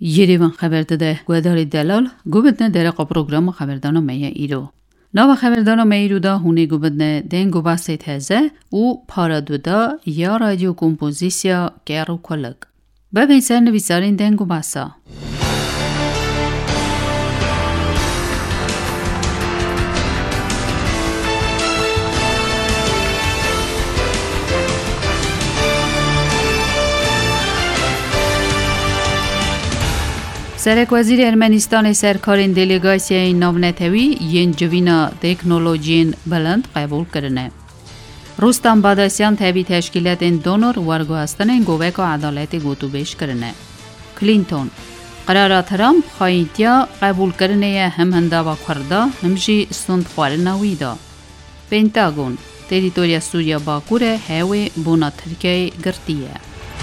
Երևան խաբերդը գուադարի դելալ գուբդնե դերակա պրոգրամը խաբերդանոմեյը իրո Նավա խաբերդանոմեյ իրուդա հունի գուբդնե դեն գուբասեյ թեզե ու պարադուդա յա ռադիո կոմպոզիսիա կերու կոլակ Բավենսեր նվիսարին դեն գուբասա Սերեկ վազիր Էրմենիստանի սերքարին դելեգասիային նավնեթևի ենջվինա տեքնոլոգիին բլանդ qəbul կրնե։ Ռուստամ Բադասյան թևի թեշկիլետին դոնոր վարգոհաստանեն գովեկա ադալետի գոտուբեշ կրնե։ Կլինտոն Qrarathram խայիտյա qəbul կրնեյը հմ հնդավա քրդա հմժի սունդ խարնավիդա։ Պենտագոն տերիտորիա Սուրիա Բաքուրը հեվի բունա Թուրքիայի գրտիը։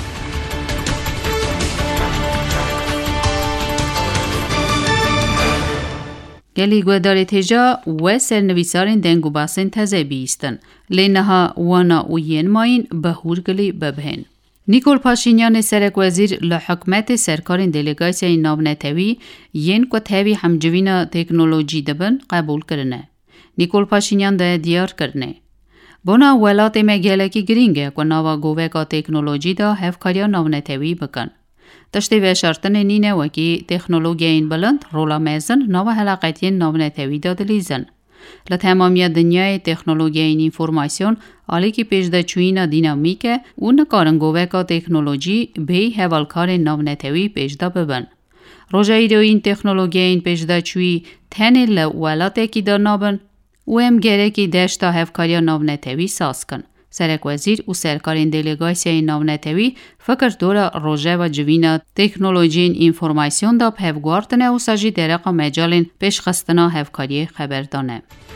Գելի գուադարի թեժա ուեսեր նվիսարին դեն գուբասեն թեզեբիիստն, լենահա ուանա ու ենմային բհուր գլի բբհեն։ Նիկոլ Փաշինյանը սերեկվեզիր լհակմետի սերքարին դելեգասիայի նավնեթևի են կոթևի համջվինա տեքնոլոգի դբն qəbul կրնե։ Նիկոլ Փաշինյան դե դիար կրնե։ Բոնա ուելատի մեգելեկի գրինգե կոնավա գովեկա տեքնոլոգի դա հևքարյա նավնեթևի բկան։ Տշտի վեշարտն է նինե վակի տեխնոլոգիային բլանդ ռոլամեզն նավա հելակայտին նավնեթևի դադլիզն։ Լթեմամյա դնյայի տեխնոլոգիային ինվորմասյոն ալիքի պեժդաչույինա դինամիկ է ու նկարնգովեկա տեխնոլոգի բեի հևալքարին նավնեթևի պեժդաբբն։ Ռոժայիրոյին տեխնոլոգիային պեժդաչույի թենիլը ուալատեկի դանաբն ու եմ գերեկի դեշտա հևքարյա նավնեթևի սասկն։ Սերեկվեզիր ու սերկարին դելեգասիայի նավնեթևի ֆկր դորա ռոժևա ջվինա տեխնոլոգիին ինվորմասյոն դապ հևգուարտն է ու սաժի դերակա մեջալին պեշխստնա հևքարի խեբերդան է։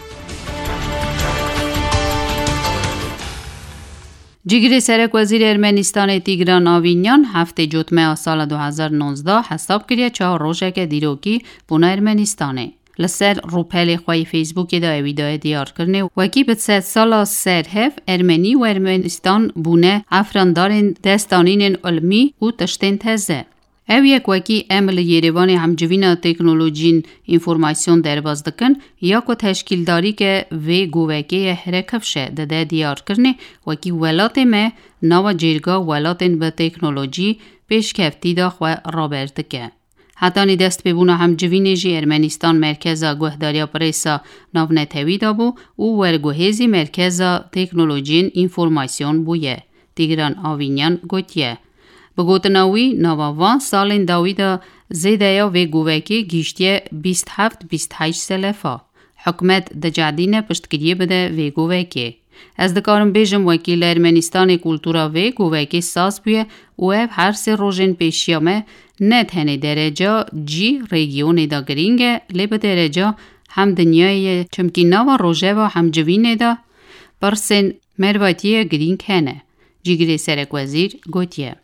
Ջիգրի սերեկվեզիր Էրմենիստանի Տիգրան Ավինյան հավտե ջոտմե ասալա 2019 հասապ կրիա չա ռոժեկե դիրոկի բունա Էրմենիստանի։ Լսեր ռուփելի խոյի Facebook-ի դա վիդեոյի դիար կրնի վակի բցեց սալա սեր հև Էրմենի ու Էրմենիստան բունե աֆրանդարին դեստանին ըլմի ու տշտեն թեզե։ Եվ եկվակի էմլը Երևանի համջվինա տեխնոլոգին ինվորմասյոն դերբազդկն յակո թեշկիլդարիկ է վե գուվեկե է հրեքվշե դե դիար կրնի վակի ուելատե մե նավա ջերգա ուելատեն բը տեխնոլոգի պեշքևտի դա խوای Ռոբերտկե Հատանի դեստպեբունա համջվինեժի Էրմենիստան մերքեզա գոհդարյա պրեսա նավնեթևի դաբու ու վերգոհեզի մերքեզա տեխնոլոգին ինվորմասյոն բույե Տիգրան Ավինյան գոտյե Բգոտնավի նավավան սալին դավիդը զեդայա վեգուվեկի գիշտյե 27-28 սելեֆա Հակմետ դջադինը պշտկիրի բդե վեգուվեկի از دکارم بیشم وکیل ارمنستان کولتورا و گویکی ساز بیه و هر سه روزن پیشیامه نه تنی درجه جی ریگیونی دا گرینگه لب درجه هم دنیای چمکینا و روزه و هم جوینه دا پرسن مروتی گرینگ هنه جیگری سرک وزیر گوتیه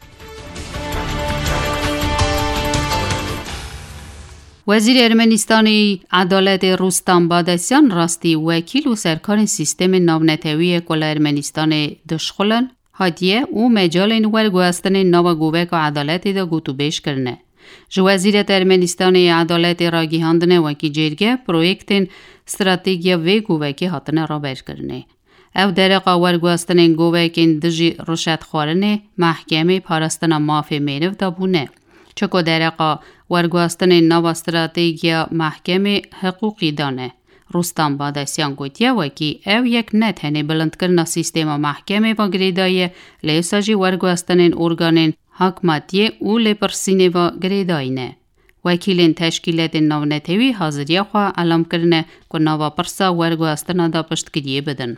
وزیر ارمنستانی عدالت روستام بادسیان راستی وکیل و سرکار سیستم ناونتوی کل ارمنستان دشخلن هدیه و مجال ورگوستن ناوگوبک و عدالت دا گوتوبش کرنه. جو وزیرت ارمنستانی عدالت راگی هندنه وکی جرگه پرویکتین استراتیجیا و گوبکی هاتنه را بر کرنه. او درقا ورگوستن گوبکین دجی رشد خوارنه محکمه پارستن مافی میرف دا بونه. چکو درقا ورگوستن نو استراتیجیا محکمه حقوقی دانه. روستام بادسیان گوتیه وکی او یک نتهنه بلند کرنا سیستم محکمه و گریدای لیساجی ورگوستن ارگانین حکمتیه او لپرسینه و گریداینه. وکیلین تشکیلات نونتوی حاضریه خواه علم کرنه که نوا پرسا ورگوستن دا پشتگیریه بدن.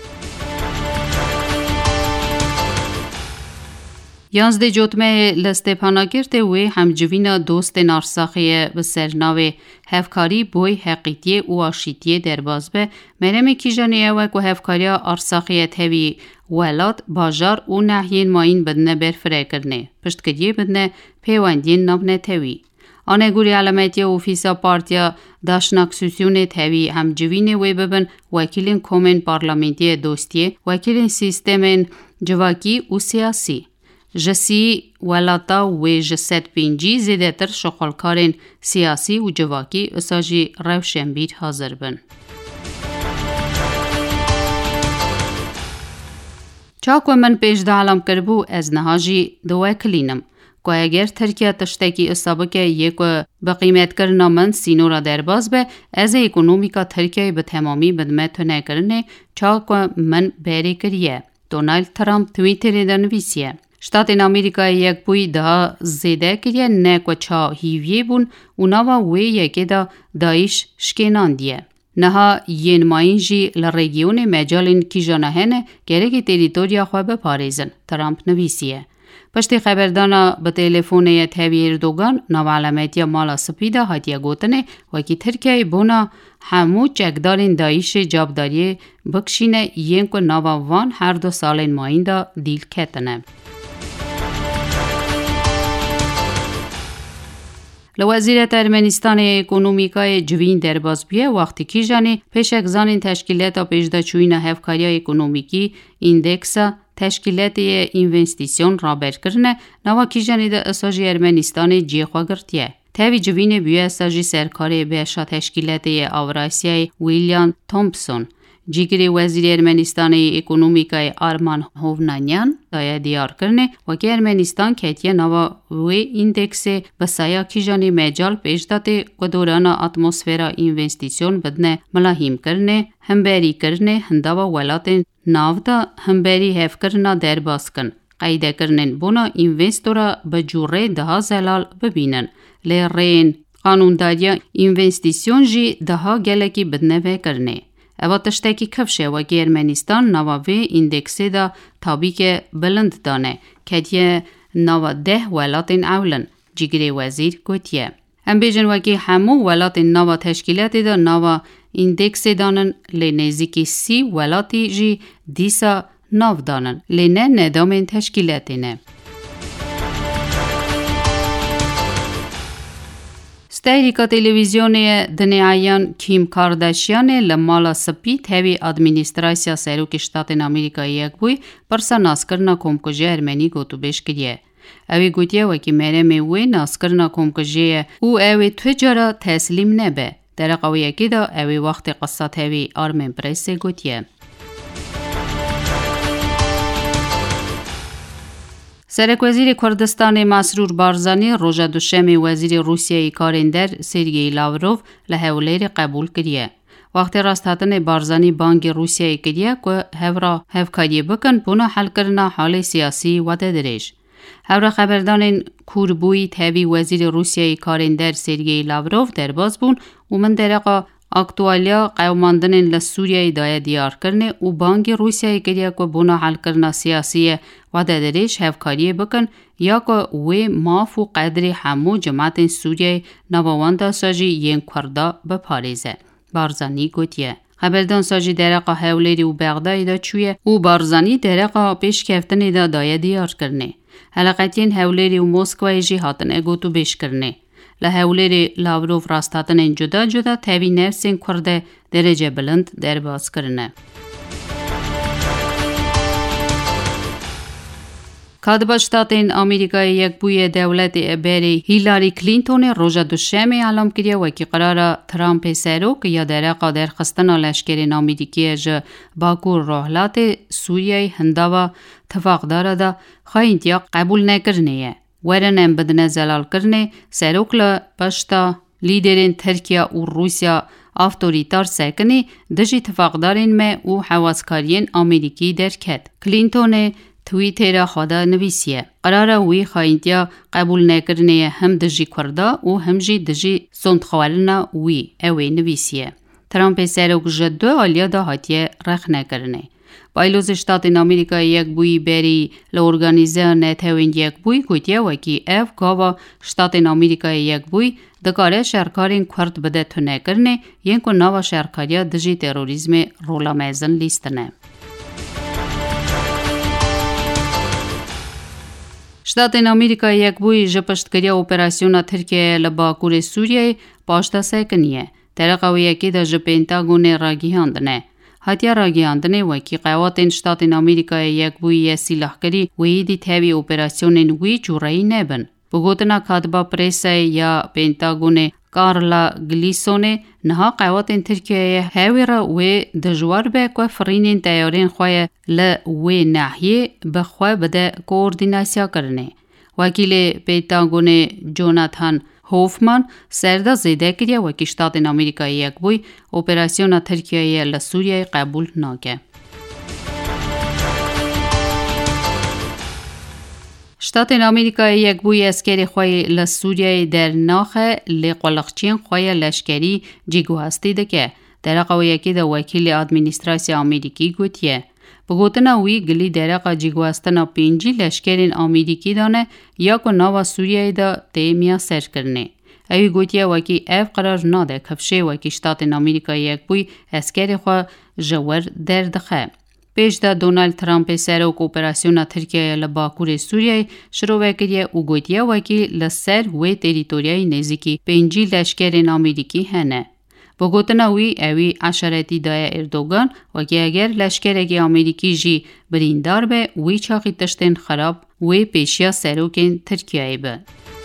یانزده جوتمه لستپاناگرده و همجوینا دوست نارساخیه و سرناوه هفکاری بوی حقیقیه و آشیتیه درباز به مرمی کیجانیه و که هفکاریا آرساخیه تهوی ولاد باجار و نحیین ماین بدنه برفره کرنه پشتگریه بدنه پیواندین نبنه تهوی. آنه گوری علامتی اوفیسا پارتیا داشناکسوسیون تهوی همجوینه و ببن وکیلین کومن پارلمنتی دوستیه وکیلین سیستمین جواکی و سیاسی. جسی ولاتا و جسد پینجی زیدتر شغلکارین سیاسی و جواکی اساجی روشنبیر حاضر بن. چاکو من پیش دا علم کربو از نهاجی دوه کلینم. که اگر ترکیه تشتکی اصابه که یک به قیمت کرنا من سینورا درباز به از اکنومیکا ترکیه به تمامی بدمت نکرنه چاکو من بری کریه. دونالد ترامپ توییتر دنویسیه. شتاتین امریکا یک بوی ده زیده کریه نه که چا هیویه بون اونا و یکی دا دایش شکنان دیه. نها ین ماینجی لرگیون مجالین کی جانهنه گرگی تریتوریا خواه بپاریزن. ترامپ نویسیه. پشتی خبردانا به تلفون تابی اردوگان نوعلامتی مالا سپیده هاتیه گوتنه وکی ترکیه بونا همو چکدارین دایش جابداری بکشینه ین که نووان هر 2 سالین ماین دا دیل کتنه. لوزیرت ارمنستان اکنومیکای جوین درباز بیه وقتی که جانی پیش اگزانین تشکیلات پیشده چوین هفکاری اکنومیکی ایندکس تشکیلات اینوستیسیون را برکرنه نوا کی جانی ده اساجی ارمنستان جی خواه گرتیه. تاوی جوین بیه اساجی سرکاری بیشا تشکیلات آوراسیای ویلیان تومپسون. جیگری وزیر ارمنستان اکنومیکای آرمان هوونانیان دایه دیار کرنه و که ارمنستان کتیه نوا وی ایندکس بسایا کی جانی مجال پیش داده که دوران اتمسفیرا اینوستیسیون بدنه ملاحیم کرنه همبری کرنه هنداوا ولاتن ناو دا همبری هف کرنا در باز کن. قیده کرنن بونا اینوستورا بجوره ده زلال ببینن. لیرین قانونداریا اینوستیسیون جی ده گلکی بدنه کرنه. اوا تشتکی کفشه و که ارمنستان نواوی ایندکسی دا تابی که بلند دانه که نوا 10 ولاتین اولن جیگری وزیر گوتیه. هم بیجن و که همو ولاتین نوا تشکیلات دا نوا ایندکسی دانن لی نزیکی 30 ولاتی جی دیسا ناو دانن لی نه ندامین تشکیلاتی نه. ستایریکا تلویزیون دنیایان کیم کارداشیان لمالا سپید هوی ادمینستراسیا سروک شتاتین امریکا یک بوی پرسا ناسکرنا کمکجی ارمنی گوتو بیش کریه. اوی گوتیه وکی مرمی وی ناسکرنا کمکجی او اوی تجارا تسلیم نبه. در قویه که دا اوی وقت قصات هوی آرمن پریس گوتیه. سرک وزیر کردستان مسرور بارزانی روژا دوشنبه وزیر روسیه کارندر سرگئی لاوروف لحولیر قبول کریه. وقتی راست هاتن بارزانی بانک روسیه کریه که هفرا هفکاری بکن بونا حل کرنا حال سیاسی و دریش. هفرا خبردان کوربوی تاوی وزیر روسیه کارندر سرگئی لاوروف در باز بون و من درقا اکتوالیا قیماندن لسوریه دایه دیار کرنه و بانک روسیه کریه که بونا حل کرنا سیاسی و دریش هفکاری بکن یا که وی ماف و قدر همو جماعت سوریه نواوانده ساجی ین کرده بپاریزه. بارزانی گوتیه. خبردان ساجی درقا هولیری و بغدای دا چویه و بارزانی درقا پیش کفتن دا دایه دیار کرنه. حلقتین هولیری و موسکوی جی هاتن گوتو بیش کرنه. لحولیر لاوروف راستاتن جدا جدا تاوی نفسین کرده درجه بلند در باز کرنه. کادبا شتاتین امریکای یک بوی دولت بری هیلاری کلینتون روژا دوشنبه اعلام کریه و که قرار ترامپ سروک یا در قادر خستن لشکر امریکی ج باکو روحلات سوریه هنداوا اتفاق دا خواهید قبول نکرنه. ورنم بدن زلال کرنه سروکل پشتا لیدرین ترکیه و روسیا آفتوریتار سکنی دجی اتفاقدارین ما و حواسکارین امریکی درکت. کلینتون توییتر خدا نویسیه. قراره وی خواهیدیا قبول نکرنه هم دجی کرده و هم جی دجی سندخوارنا وی اوی نویسیه. ترامپ سروک جدو آلیا دا هاتیه رخ نکرنه. بایلوز شتات امریکا یک بوی بری لورگانیزه نتوین یک بوی گوتیه وکی اف گاوا شتات امریکا یک بوی دکاره شرکارین کرد بده تونه کرنه ین که نوا شرکاریا دجی تروریزم رولا میزن لیستنه. شتات امریکا یک بوی جپشتگری اپراسیون ترکیه لباکور سوریه پاشتا سکنیه. ترقویه که دا جپینتاگون راگیهاندنه. هاتیا راگیاندنه وکی قواتن شتاتن آمریکای یک بوی سلاحگری ویدی تهوی اپراسیونن وی جورایی نبن. بگوتنا کاتبا پریسه یا پنتاگون کارلا گلیسونه نها قواتن ترکیه هاوی را و دجوار به که فرینین تیارین خواه و ناحیه بخواه بده کوردیناسیا کرنه. وکیل پنتاگون جوناتان هوفمان سردا زیده کریا وکی شتاتن آمریکای یک بوی اپراسیون ترکیه لسوریه قبول ناکه. شتاتن آمریکای یک بوی اسکری خواه لسوریه در ناخ لقلقچین خواه لشکری جیگوهستی ده که درقا یکی ده وکیل ادمینستراسی آمریکی گوتیه. بگوتنا وی گلی درقا جیگوهستنا 5 لشکرین آمریکی دانه یا که ناوا سوریه ده تیمیا سر کرنه. اوی گوتیه وکی اف قرار ناده کفشه وکی شتاتن آمریکای یک بوی اسکری خواه جور در دخه. پیش دا دونالد ترامپ سروک اپراسیون ترکیه لباکور سوریه شروع کریه و گوتیه وکی لسر و تریتوریای نزدیکی 5 لشکرین آمریکی هنه. بگوتنا وی اوی عشرتی دای اردوگان وکی اگر لشکرکی آمریکی جی بریندار به وی چاقی تشتن خراب و پیشیا سروکین ترکیه به.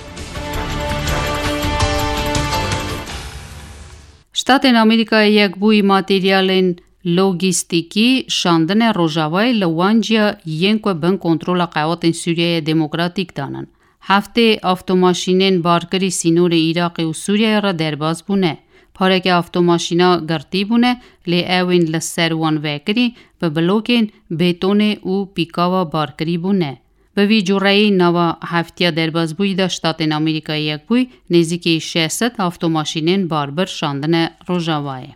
شتاتن آمریکای یک بوی ماتریالین لوجستیکی شاندن روجاوای لوانجیا ینکو بن کنترول قوات سوریه دموکراتیک دانن. هفته آفتوماشینین بارکری سینور عراق و سوریه را درباز بونه. پاره که آفتوماشینا گرتی بونه لی اوین لسروان وکری به بلوکین بیتون و پیکاوا بارکری بونه. به وی جورایی نوا هفتیا درباز بوی دا شتاتن آمریکای یک بوی نزدیکی 600 آفتوماشینین باربر شاندن روجاوای.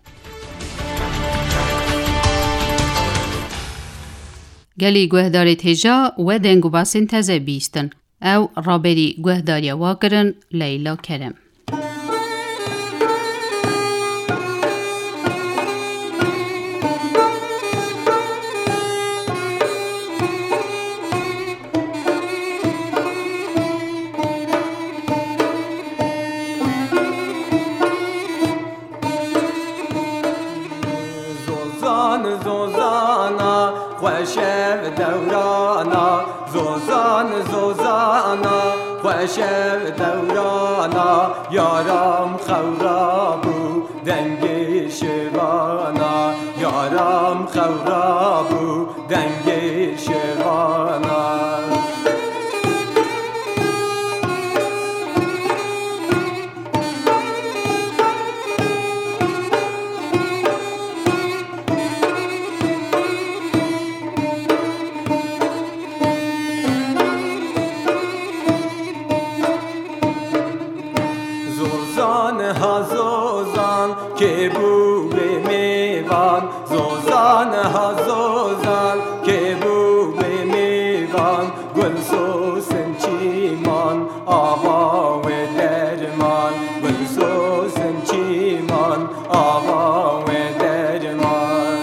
گلی گوهداری تیجا و دنگو باسین تزه بیستن او رابری گوهداری واکرن لیلا کرم. خوشم دورانا زوزانا خوشم دورانا یارم خورابو دنگ شوانا یارم خورابو دنگ شوانا زوزان که بو به میوان زوزان ها زوزان که بو به میوان گل سوسن چیمان آوا و درمان گل سوسن چیمان آوا و درمان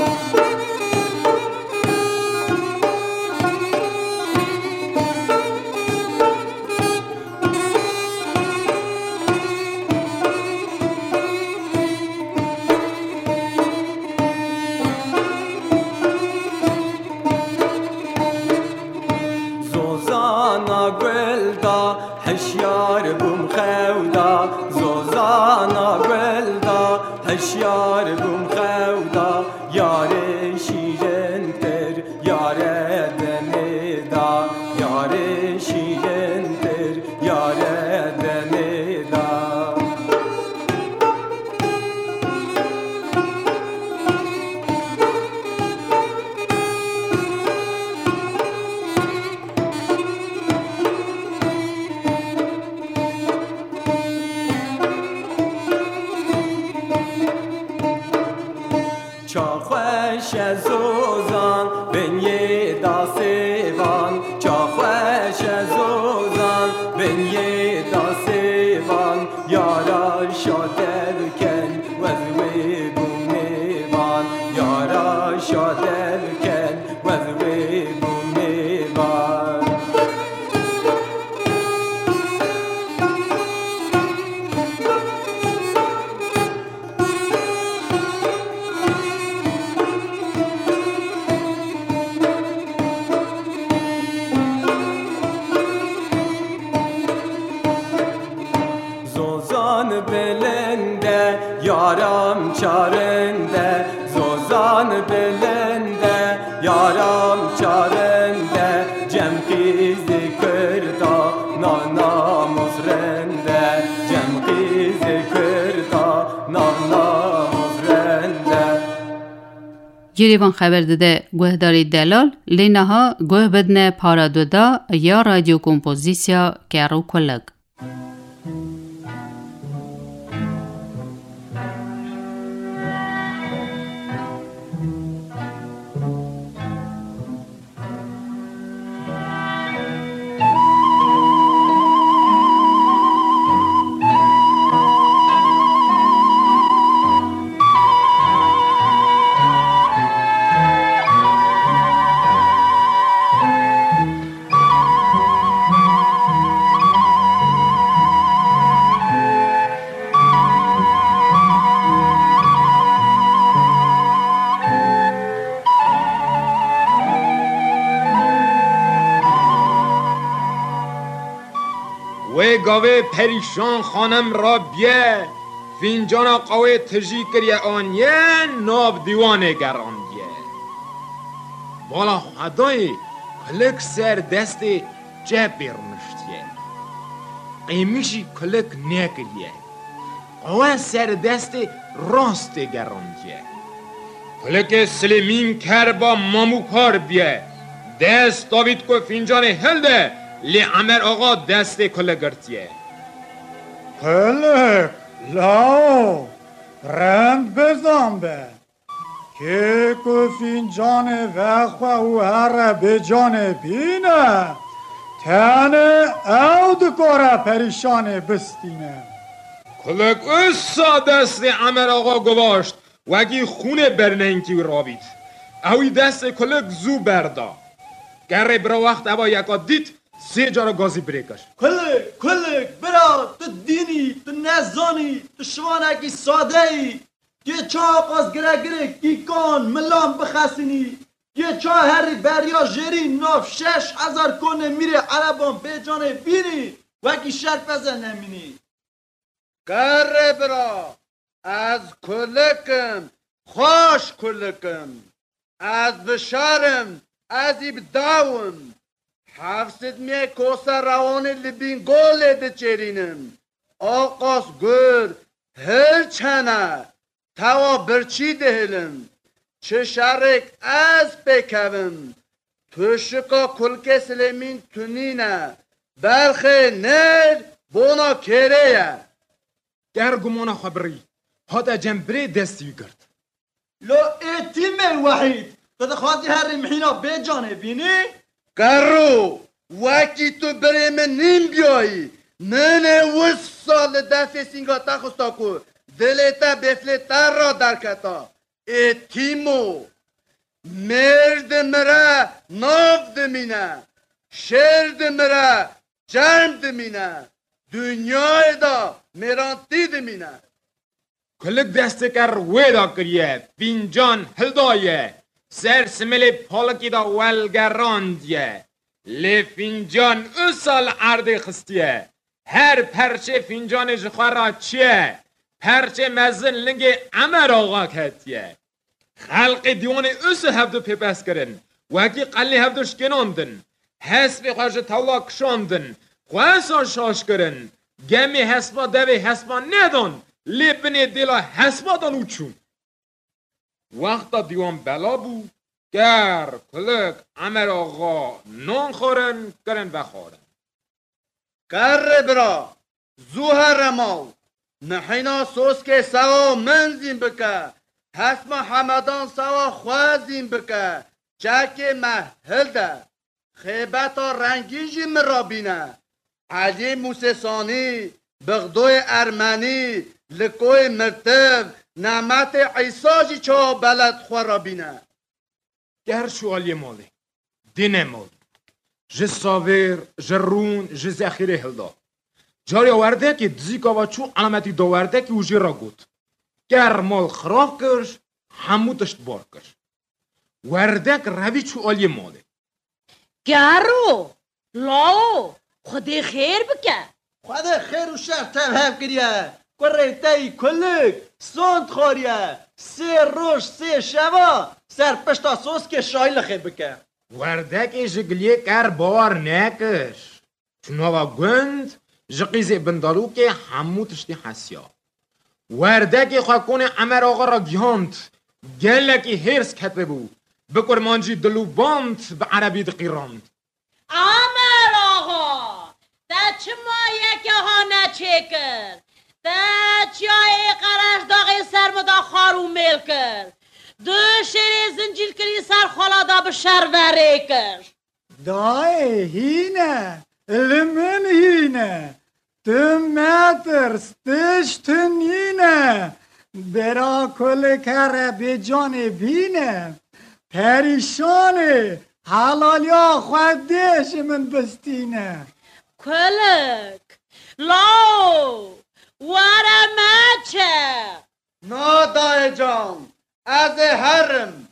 هشیار بوم خودا زوزانا گلدا هشیار بوم خودا یار شیرین تر یار دمیدا یار شیرین تر یار دمیدا چا خوش زوزان بنی داسیوان چا خوش زوزان بنی داسیوان یارا شادر کن وزوی بومیوان یارا شادر کن وزوی بومیوان زوزان بلنده یارم چارنده زوزان بلنده یارم چارنده جم خیز کردا نانا مزرنده جم خیز کردا نانا مزرنده گریوان خبر داده گوهداری دلال لینها گوه بدنه پارا دودا یا رادیو کمپوزیسیا کرو کلگ. گاوه پریشان خانم را بیه فینجان قوه تجی کریه آنیه ناب دیوانه گراندیه بالا خدای کلک سر دست جه بیرمشتیه قیمیشی کلک نکریه قوه سر دست راست گراندیه کلک سلیمین کر با مامو کار بیه دست داوید که فینجان هلده لی عمر آقا دست کلک گرتیه کلک لاو رند بزن به که فینجان وخواه و هر بجان بینه تنه او دکاره پریشان بستینه کلک اصا دست عمر آقا گواشت وگی خونه برننکی رابید اوی دست کلک زو بردا گره برا وقت اوی یکا دید 3 جارا گازی بریکش کلک برا تو دینی تو نزانی تو شوانکی ساده ای یه چا قاز گره کیکان ملام بخسینی یه چا هری بریا جری ناف 6000 کنه میره عربان به جانه بینی وکی شرف بزن نمینی گره برا از کلکم خوش کلکم از بشارم از ایبداوم 700 می کوسا روان لبین گوله ده چرینم آقاس گر هر چنه توا برچی دهلم چه شرک از بکوم تشکا کلک سلیمین تونینه برخه نر بونا کره گر گمانا خبری هادا جنبری دستی گرد لو ایتیم وحید تو خواهدی هر محینا به جانه بینی؟ گرو وکی تو بره من نیم بیایی من سال دست سینگا تخستا کو دلتا بفلتا را درکتا ایتیمو مرد مره ناف دمینه شرد مره جرم دمینه دنیای دا مرانتی دمینه کلک دست کر ویدا کریه فینجان هلدایه سر سمل پالکی دا ولگراندیه لی فینجان اصال عرض خستیه هر پرچه فینجان جخورا چیه پرچه مزن لنگ عمر آقا کتیه خلق دیوان اصال هفدو پیپس کرن وکی قلی هفدوش کناندن حسب خواهش تولا کشاندن خواهسان شاش کرن گمی حسبا دوی حسبا ندان لی بنی دیلا حسبا دان اوچون وقتا دیوان بلا بود گر کلک عمر آقا نان خورن کرن بخورن کره برا زوهر رمال نحینا سوس که سوا منزین بکه حسم حمدان سوا خوازین بکه چک محل ده خیبتا رنگیجی مرابینه علی موسیسانی بغدوی ارمنی لکوی مرتب نعمت عیساجی چا بلد خورابینه گر شوالی مالی دینه مال جه ساویر جه رون جه زخیره هلدا جاری آورده که دزیکا و چو علامتی داورده که اوجی را گود گر مال خراب کرش هموتشت بار کرش ورده که روی چو آلی مالی گرو لاو خودی خیر بکه خدا خیر و شر ترهب کریه کره تایی کلک سوند خوریه 3 روز 3 شبا سر پشتا سوس که شای لخه بکه وردک جگلیه کر باور نکش چوناوا گند جقیز بندارو که همو تشتی حسیا وردک خواکون عمر آقا را گیاند گلکی هرس کتبه بود بکر مانجی دلو باند به عربی دقیراند عمر آقا دا چه مایه که ها نچکر دا چیای قرش داغی سرمدا خارو میل کر دو شری زنجیل کری سر خالا به شروره کر دای هینه لمن هینه تو مترس تشتنینه برا کل کره به جان بینه پریشانه حلالیا خودش من بستینه کلک لاو ورمچه نا دای جان از هرم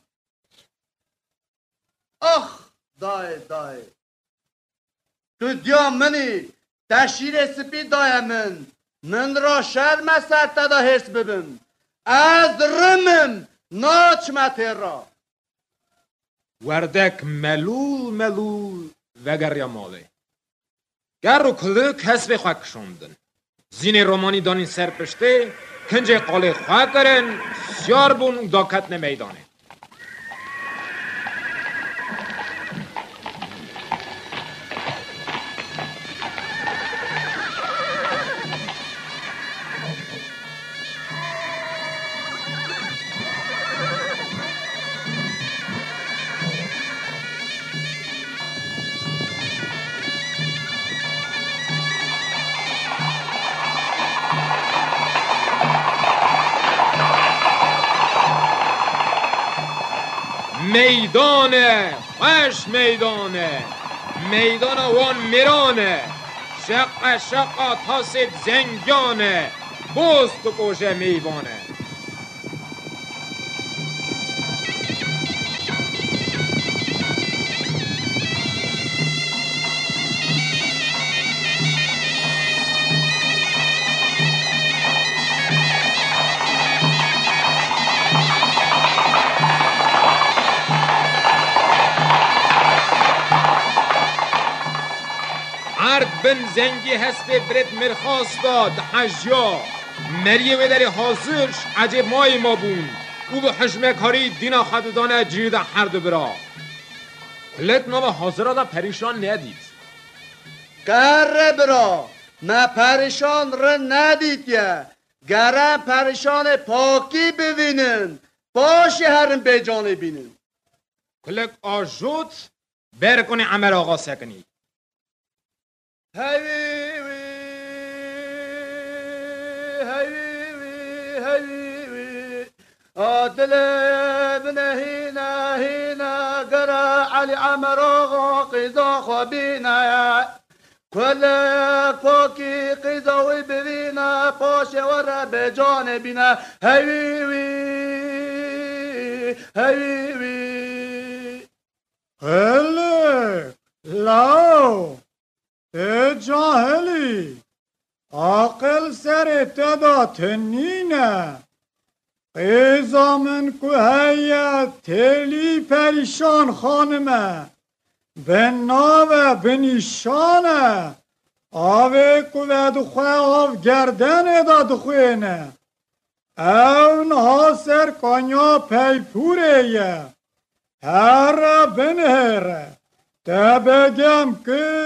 آخ دای تو دیا منی تشیر سپی دای من را شرم سرت دا حس ببین از رمم ناچمت را وردک ملول وگر یا ماله گر و کلک حسب خواه کشوندن زین رومانی دانین سر پشته کنج قاله خواه کرن سیار بون او داکتن میدانه میدانه خوش میدانه میدان وان میرانه شقا تاسد زنگانه بست و کوشه میوانه بن زنگی هسته برد مرخاستا دحجیا مریه و داری حاضرش عجب مای ما بون او به حجمه کاری دینا خددانه جیرده هر دو برا کلک نام حاضره دا پریشان ندید گر برا نه پریشان را ندید یه گره پریشان پاکی ببینن باشه هرم به جانه بینن کلک آجوت برکنی عمر آقا سکنی هیوی دل ابن هینا قرا علي عمر آقا قضا خوابینا کل پاکی قضا و ببینا پاش ور به جان بینا هیوی هله لاو ای جاهلی عاقل سر تدا تنینه قیزا من که هیه تلی پریشان خانمه به ناوه به نیشانه آوه که دخواه آف گردن دا دخوینه اون ها سر کانیا پیپوره یه هر بنهره تا بگم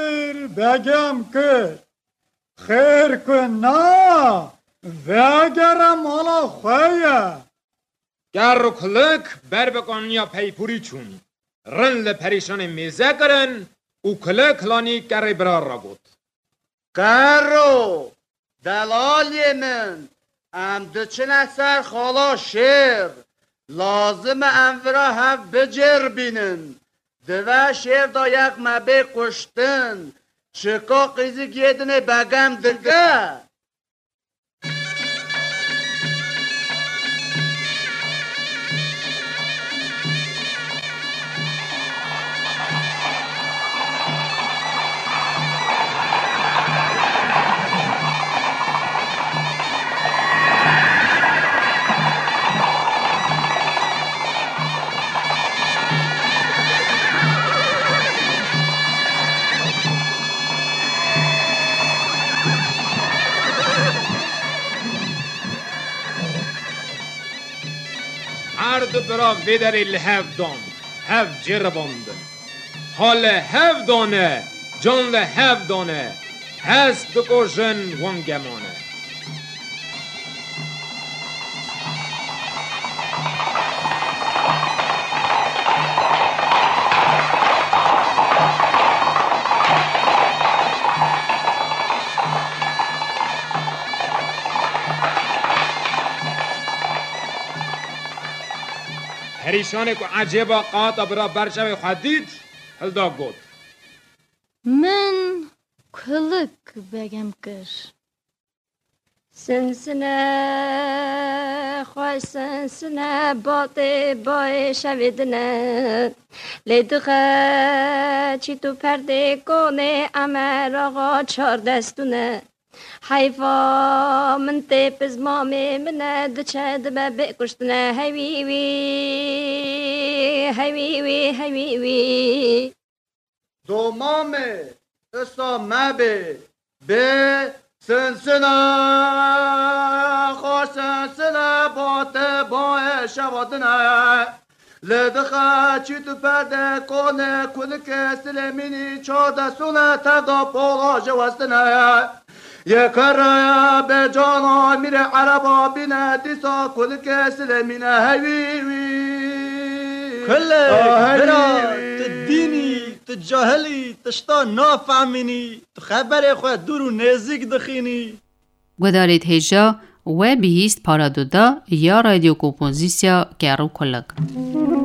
کر خیر کن نا وگرم حالا خواه گر و کلک بر بکن یا پیپوری چون رن لپریشان میزه کرن او کلک لانی گر برار را گود گرو دلالی من امدچن سر خالا شیر لازم انورا هف بجر بینن دوه شیر دا یک مبه کشتن چکا قیزی گیدنه بگم دگه ارد برا ویدر الهف دان هف جرباند حال هف دانه جان و هف دانه هست بکشن وانگمانه هریشانه که عجبا قاطع برا برشوی خدید هلدا گود من کلک بگم کر سنسنه خواه سنسنه باته بای شویدنه لیدخه چی تو پرده کنه امر آقا 4 دستونه حیفا من تیپز مامی منه دچه دمه بکشتنه هیویوی هیویوی هیویوی دو مامه اسا مبه به سنسنه خواه سنسنه باته بای شوادنه لدخه چی تو پرده کنه کلک سلمینی 4 دستونه تردا پولا جوستنه یک رایا به جانا میره عربا بینه دیسا کلک سلمینه هیویوی کله برا تدینی تجاهلی تشتا نافهمینی تو خبر خود دور و نزدیک دخینی گدارید هجا و بیست پارادودا یا رادیو کوپوزیسیا گرو کلک